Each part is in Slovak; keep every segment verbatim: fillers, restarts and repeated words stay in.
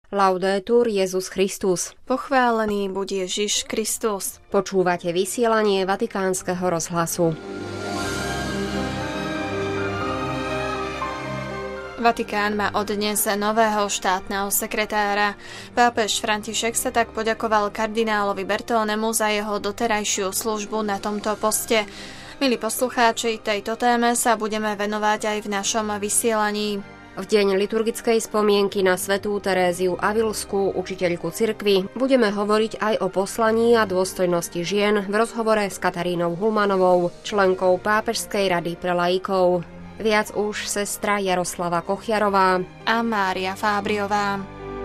Laudetur Jesus Christus. Pochválený buď Ježiš Kristus. Počúvate vysielanie Vatikánskeho rozhlasu. Vatikán má od dnes nového štátneho sekretára. Pápež František sa tak poďakoval kardinálovi Bertonemu za jeho doterajšiu službu na tomto poste. Milí poslucháči, tejto téme sa budeme venovať aj v našom vysielaní. V deň liturgickej spomienky na svätú Teréziu Avilskú, učiteľku cirkvi, budeme hovoriť aj o poslaní a dôstojnosti žien v rozhovore s Katarínou Hulmanovou, členkou Pápežskej rady pre laikov. Viac už sestra Jaroslava Kochiarová a Mária Fábriová.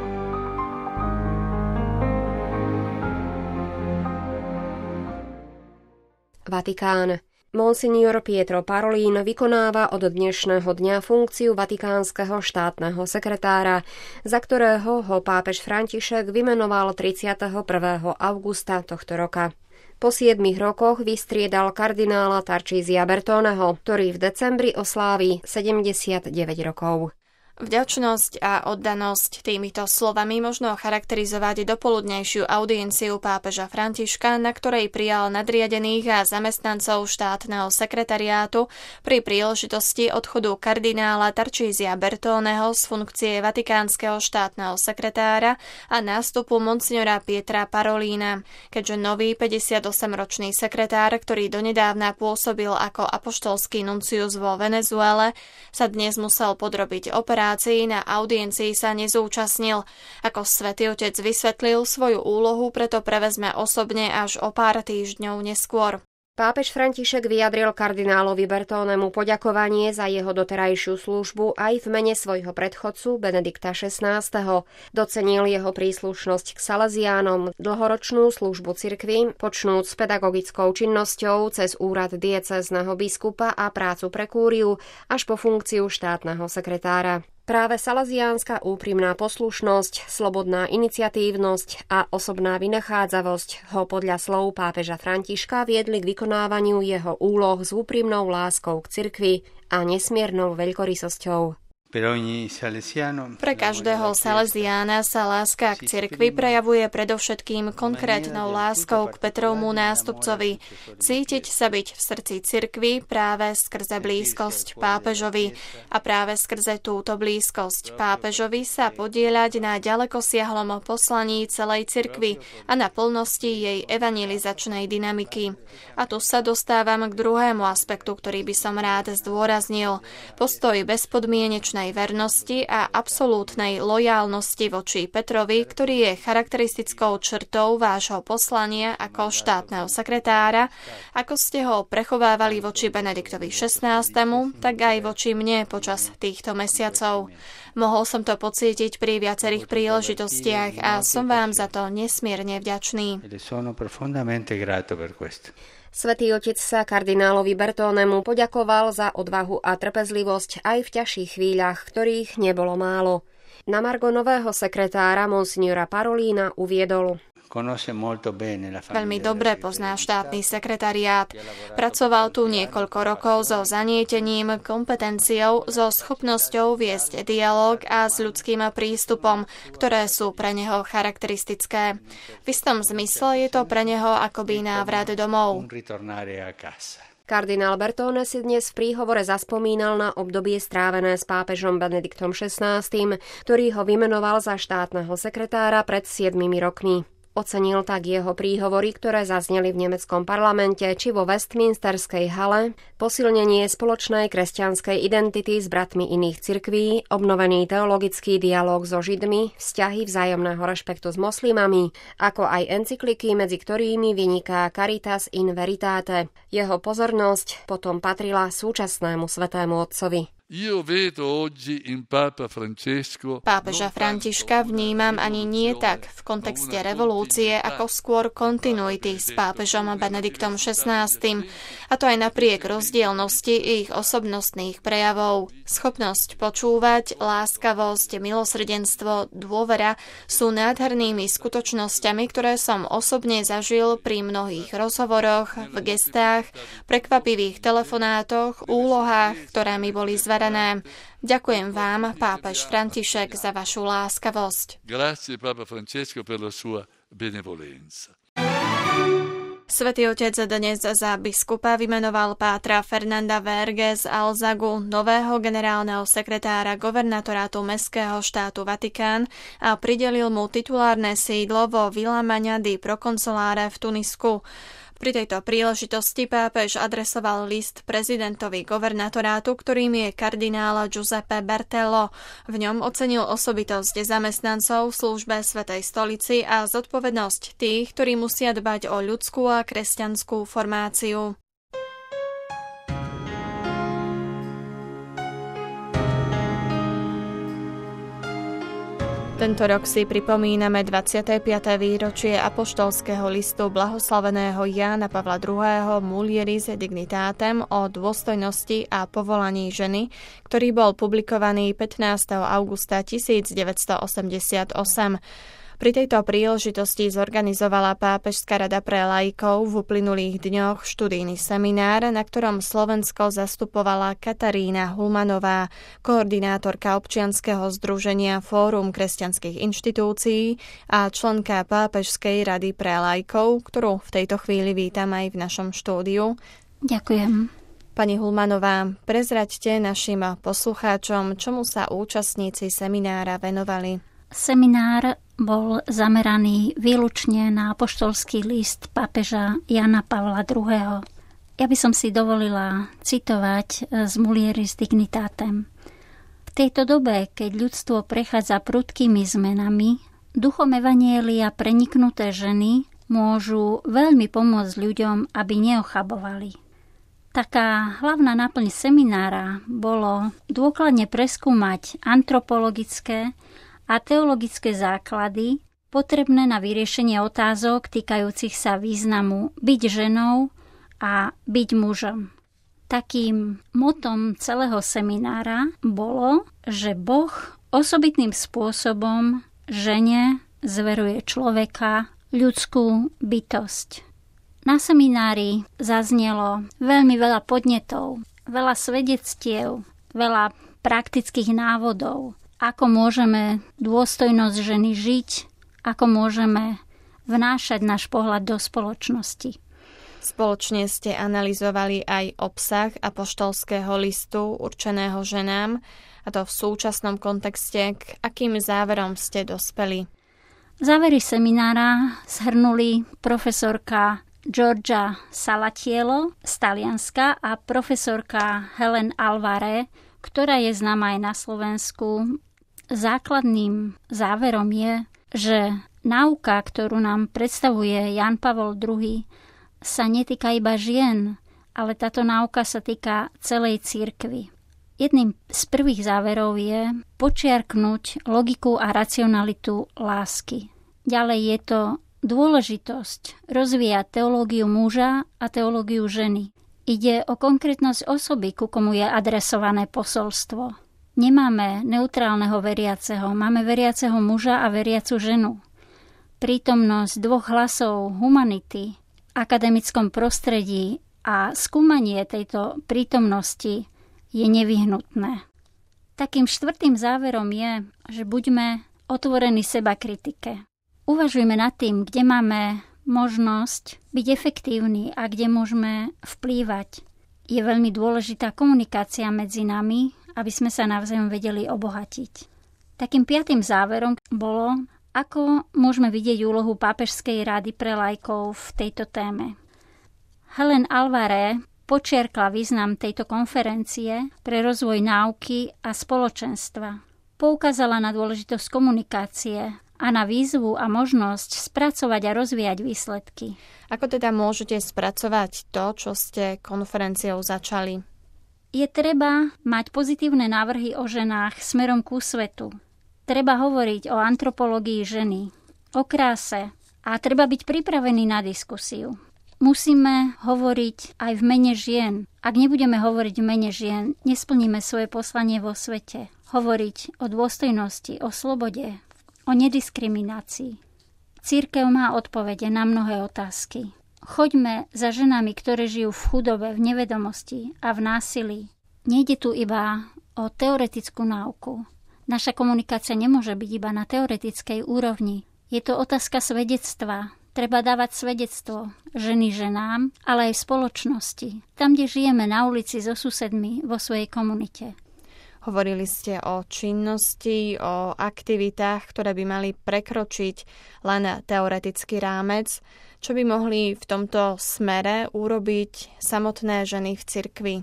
Vatikán. Monsignor Pietro Parolin vykonáva od dnešného dňa funkciu vatikánskeho štátneho sekretára, za ktorého ho pápež František vymenoval tridsiateho prvého augusta tohto roka. Po siedmich rokoch vystriedal kardinála Tarcísia Bertoneho, ktorý v decembri oslávi sedemdesiatdeväť rokov. Vďačnosť a oddanosť, týmito slovami možno charakterizovať dopoludnejšiu audienciu pápeža Františka, na ktorej prijal nadriadených a zamestnancov štátneho sekretariátu pri príležitosti odchodu kardinála Tarcísia Bertoneho z funkcie vatikánskeho štátneho sekretára a nástupu monsignora Pietra Parolína, keďže nový päťdesiatosemročný sekretár, ktorý donedávna pôsobil ako apoštolský nuncius vo Venezuele, sa dnes musel podrobiť operácii. Na audiencii sa nezúčastnil. Ako Svätý Otec vysvetlil, svoju úlohu preto prevezme osobne až o pár týždňov neskôr. Pápež František vyjadril kardinálovi Bertonemu poďakovanie za jeho doterajšiu službu aj v mene svojho predchodcu Benedikta šestnásteho. Docenil jeho príslušnosť k Salesiánom, dlhoročnú službu cirkvi, počnúc s pedagogickou činnosťou cez úrad diecézneho biskupa a prácu pre kúriu až po funkciu štátneho sekretára. Práve salesiánska úprimná poslušnosť, slobodná iniciatívnosť a osobná vynachádzavosť ho podľa slov pápeža Františka viedli k vykonávaniu jeho úloh s úprimnou láskou k cirkvi a nesmiernou veľkorysosťou. Pre každého salesiána sa láska k cirkvi prejavuje predovšetkým konkrétnou láskou k Petrovmu nástupcovi. Cítiť sa byť v srdci cirkvi práve skrze blízkosť pápežovi a práve skrze túto blízkosť pápežovi sa podieľať na ďalekosiahlom poslaní celej cirkvi a na plnosti jej evangelizačnej dynamiky. A tu sa dostávam k druhému aspektu, ktorý by som rád zdôraznil. Postoj bezpodmienečnej vernosti a absolútnej lojálnosti voči Petrovi, ktorý je charakteristickou črtou vášho poslania ako štátneho sekretára, ako ste ho prechovávali voči Benediktovi šestnástemu, tak aj voči mne počas týchto mesiacov. Mohol som to pocítiť pri viacerých príležitostiach a som vám za to nesmierne vďačný. Svätý Otec sa kardinálovi Bertonemu poďakoval za odvahu a trpezlivosť aj v ťažších chvíľach, ktorých nebolo málo. Na margo nového sekretára monsignora Parolína uviedol: Veľmi dobre pozná štátny sekretariát. Pracoval tu niekoľko rokov so zanietením, kompetenciou, so schopnosťou viesť dialog a s ľudským prístupom, ktoré sú pre neho charakteristické. V istom zmysle je to pre neho akoby návrat domov. Kardinál Bertone si dnes v príhovore zaspomínal na obdobie strávené s pápežom Benediktom šestnástym, ktorý ho vymenoval za štátneho sekretára pred siedmimi rokmi. Ocenil tak jeho príhovory, ktoré zazneli v nemeckom parlamente či vo Westminsterskej hale, posilnenie spoločnej kresťanskej identity s bratmi iných cirkví, obnovený teologický dialóg so Židmi, vzťahy vzájomného rešpektu s moslimami, ako aj encykliky, medzi ktorými vyniká Caritas in Veritate. Jeho pozornosť potom patrila súčasnému svätému otcovi. Pápeža Františka vnímam ani nie tak v kontexte revolúcie, ako skôr kontinuity s pápežom Benediktom šestnástym, a to aj napriek rozdielnosti ich osobnostných prejavov. Schopnosť počúvať, láskavosť, milosrdenstvo, dôvera sú nádhernými skutočnosťami, ktoré som osobne zažil pri mnohých rozhovoroch, v gestách, prekvapivých telefonátoch, úlohách, ktoré mi boli zverené zverené. Ďakujem vám, pápež František, za vašu láskavosť. Grazie, Papa Francesco, per la sua benevolenza. Svätý Otec dnes za biskupa vymenoval pátra Fernanda Verge z Alzagu, nového generálneho sekretára governatorátu Mestského štátu Vatikán a pridelil mu titulárne sídlo vo Villa Magna di Proconsolare v Tunisku. Pri tejto príležitosti pápež adresoval list prezidentovi governatorátu, ktorým je kardinál Giuseppe Bertello. V ňom ocenil osobitosť zamestnancov v službe Svätej stolici a zodpovednosť tých, ktorí musia dbať o ľudskú a kresťanskú formáciu. Tento rok si pripomíname dvadsiate piate výročie apoštolského listu blahoslaveného Jána Pavla druhého. Mulieris dignitatem o dôstojnosti a povolaní ženy, ktorý bol publikovaný pätnásteho augusta tisícdeväťstoosemdesiatosem. Pri tejto príležitosti zorganizovala Pápežská rada pre laikov v uplynulých dňoch študijný seminár, na ktorom Slovensko zastupovala Katarína Hulmanová, koordinátorka občianskeho združenia Fórum kresťanských inštitúcií a členka Pápežskej rady pre laikov, ktorú v tejto chvíli vítam aj v našom štúdiu. Ďakujem. Pani Hulmanová, prezraďte našim poslucháčom, čomu sa účastníci seminára venovali. Seminár bol zameraný výlučne na apoštolský list pápeža Jána Pavla druhého. Ja by som si dovolila citovať z Mulieris dignitatem. V tejto dobe, keď ľudstvo prechádza prudkými zmenami, duchom evanjelia preniknuté ženy môžu veľmi pomôcť ľuďom, aby neochabovali. Taká hlavná náplň seminára bolo dôkladne preskúmať antropologické a teologické základy potrebné na vyriešenie otázok týkajúcich sa významu byť ženou a byť mužom. Takým motom celého seminára bolo, že Boh osobitným spôsobom žene zveruje človeka, ľudskú bytosť. Na seminári zaznelo veľmi veľa podnetov, veľa svedectiev, veľa praktických návodov, ako môžeme dôstojnosť ženy žiť, ako môžeme vnášať náš pohľad do spoločnosti. Spoločne ste analyzovali aj obsah apoštolského listu určeného ženám, a to v súčasnom kontexte. K akým záverom ste dospeli? Závery seminára zhrnuli profesorka Giorgia Salatiello z Talianska a profesorka Helen Alvaré, ktorá je známa aj na Slovensku. Základným záverom je, že náuka, ktorú nám predstavuje Ján Pavol druhý, sa netýka iba žien, ale táto náuka sa týka celej cirkvi. Jedným z prvých záverov je počiarknúť logiku a racionalitu lásky. Ďalej je to dôležitosť rozvíjať teológiu muža a teológiu ženy. Ide o konkrétnosť osoby, ku komu je adresované posolstvo. Nemáme neutrálneho veriaceho, máme veriaceho muža a veriacu ženu. Prítomnosť dvoch hlasov humanity v akademickom prostredí a skúmanie tejto prítomnosti je nevyhnutné. Takým štvrtým záverom je, že buďme otvorení seba kritike. Uvažujme nad tým, kde máme možnosť byť efektívni a kde môžeme vplývať. Je veľmi dôležitá komunikácia medzi nami, aby sme sa navzájom vedeli obohatiť. Takým piatým záverom bolo, ako môžeme vidieť úlohu Pápežskej rady pre laikov v tejto téme. Helen Alvaré počiarkla význam tejto konferencie pre rozvoj náuky a spoločenstva. Poukázala na dôležitosť komunikácie a na výzvu a možnosť spracovať a rozvíjať výsledky. Ako teda môžete spracovať to, čo ste konferenciou začali? Je treba mať pozitívne návrhy o ženách smerom ku svetu. Treba hovoriť o antropológii ženy, o kráse a treba byť pripravený na diskusiu. Musíme hovoriť aj v mene žien. Ak nebudeme hovoriť v mene žien, nesplníme svoje poslanie vo svete. Hovoriť o dôstojnosti, o slobode, o nediskriminácii. Cirkev má odpovede na mnohé otázky. Choďme za ženami, ktoré žijú v chudobe, v nevedomosti a v násilí. Nejde tu iba o teoretickú náuku. Naša komunikácia nemôže byť iba na teoretickej úrovni. Je to otázka svedectva. Treba dávať svedectvo ženy ženám, ale aj v spoločnosti. Tam, kde žijeme na ulici so susedmi vo svojej komunite. Hovorili ste o činnosti, o aktivitách, ktoré by mali prekročiť len teoretický rámec. Čo by mohli v tomto smere urobiť samotné ženy v cirkvi?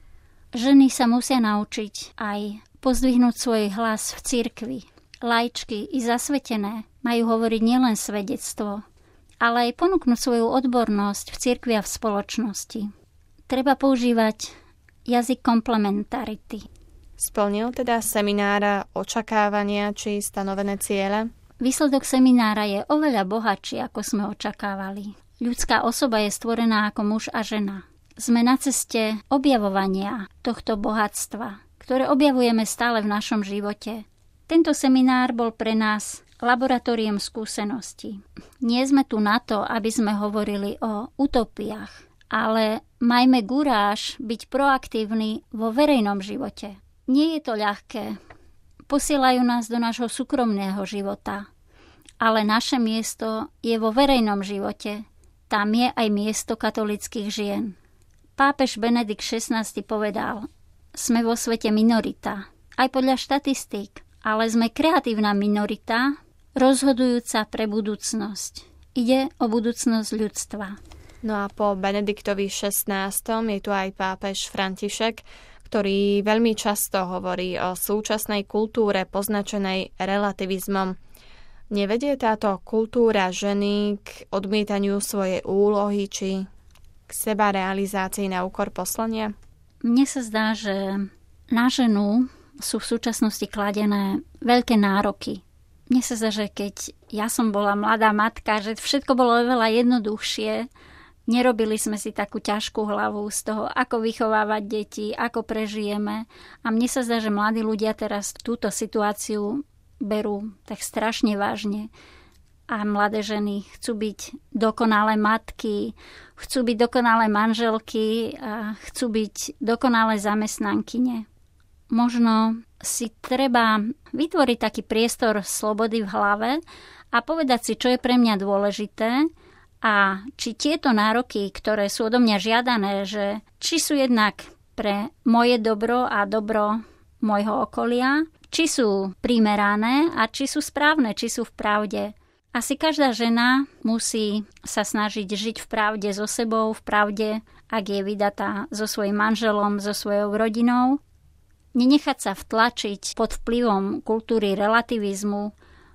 Ženy sa musia naučiť aj pozdvihnúť svoj hlas v cirkvi. Laičky i zasvetené majú hovoriť nielen svedectvo, ale aj ponúknuť svoju odbornosť v cirkvi a v spoločnosti. Treba používať jazyk komplementarity. Splnil teda seminára očakávania či stanovené ciele? Výsledok seminára je oveľa bohatší, ako sme očakávali. Ľudská osoba je stvorená ako muž a žena. Sme na ceste objavovania tohto bohatstva, ktoré objavujeme stále v našom živote. Tento seminár bol pre nás laboratórium skúseností. Nie sme tu na to, aby sme hovorili o utopiách, ale majme guráž byť proaktívni vo verejnom živote. Nie je to ľahké. Posielajú nás do nášho súkromného života. Ale naše miesto je vo verejnom živote. Tam je aj miesto katolických žien. Pápež Benedikt šestnásty povedal, sme vo svete minorita, aj podľa štatistík, ale sme kreatívna minorita, rozhodujúca pre budúcnosť. Ide o budúcnosť ľudstva. No a po Benediktovi šestnástom je tu aj pápež František, ktorý veľmi často hovorí o súčasnej kultúre poznačenej relativizmom. Nevedie táto kultúra ženy k odmietaniu svojej úlohy či k seba realizácii na úkor poslania? Mne sa zdá, že na ženu sú v súčasnosti kladené veľké nároky. Mne sa zdá, že keď ja som bola mladá matka, že všetko bolo veľa jednoduchšie. Nerobili sme si takú ťažkú hlavu z toho, ako vychovávať deti, ako prežijeme. A mne sa zdá, že mladí ľudia teraz túto situáciu berú tak strašne vážne. A mladé ženy chcú byť dokonalé matky, chcú byť dokonalé manželky a chcú byť dokonalé zamestnankyne. Možno si treba vytvoriť taký priestor slobody v hlave a povedať si, čo je pre mňa dôležité, a či tieto nároky, ktoré sú odo mňa žiadané, že či sú jednak pre moje dobro a dobro môjho okolia, či sú primerané a či sú správne, či sú v pravde. Asi každá žena musí sa snažiť žiť v pravde so sebou, v pravde, ak je vydatá so svojím manželom, so svojou rodinou. Nenechať sa vtlačiť pod vplyvom kultúry relativizmu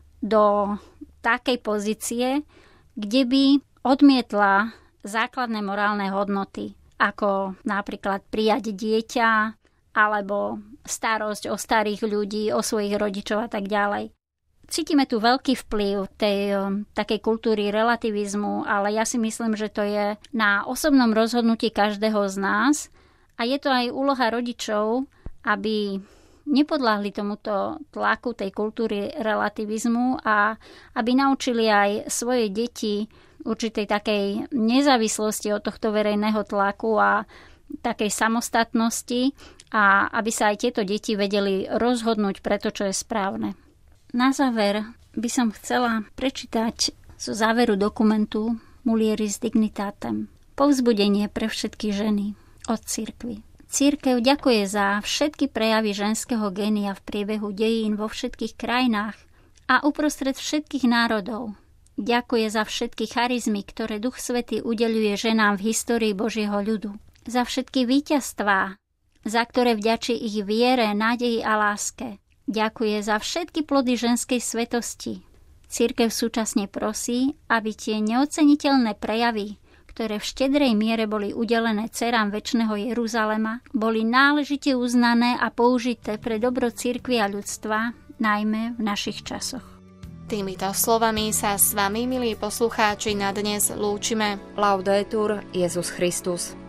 do takej pozície, kde by odmietla základné morálne hodnoty, ako napríklad prijať dieťa alebo starosť o starých ľudí, o svojich rodičov a tak ďalej. Cítime tu veľký vplyv tej takej kultúry relativizmu, ale ja si myslím, že to je na osobnom rozhodnutí každého z nás a je to aj úloha rodičov, aby nepodľahli tomuto tlaku tej kultúry relativizmu a aby naučili aj svoje deti určitej takej nezávislosti od tohto verejného tlaku a takej samostatnosti a aby sa aj tieto deti vedeli rozhodnúť pre to, čo je správne. Na záver by som chcela prečítať zo záveru dokumentu Mulieris Dignitatem. Povzbudenie pre všetky ženy od cirkvi. Cirkev ďakuje za všetky prejavy ženského génia v priebehu dejín vo všetkých krajinách a uprostred všetkých národov. Ďakuje za všetky charizmy, ktoré Duch Svätý udeľuje ženám v histórii Božieho ľudu. Za všetky víťazstvá, za ktoré vďačí ich viere, nádeji a láske. Ďakuje za všetky plody ženskej svetosti. Cirkev súčasne prosí, aby tie neoceniteľné prejavy, ktoré v štedrej miere boli udelené dcerám večného Jeruzalema, boli náležite uznané a použité pre dobro cirkvi a ľudstva, najmä v našich časoch. Týmito slovami sa s vami, milí poslucháči, na dnes lúčime. Laudetur Jesus Christus.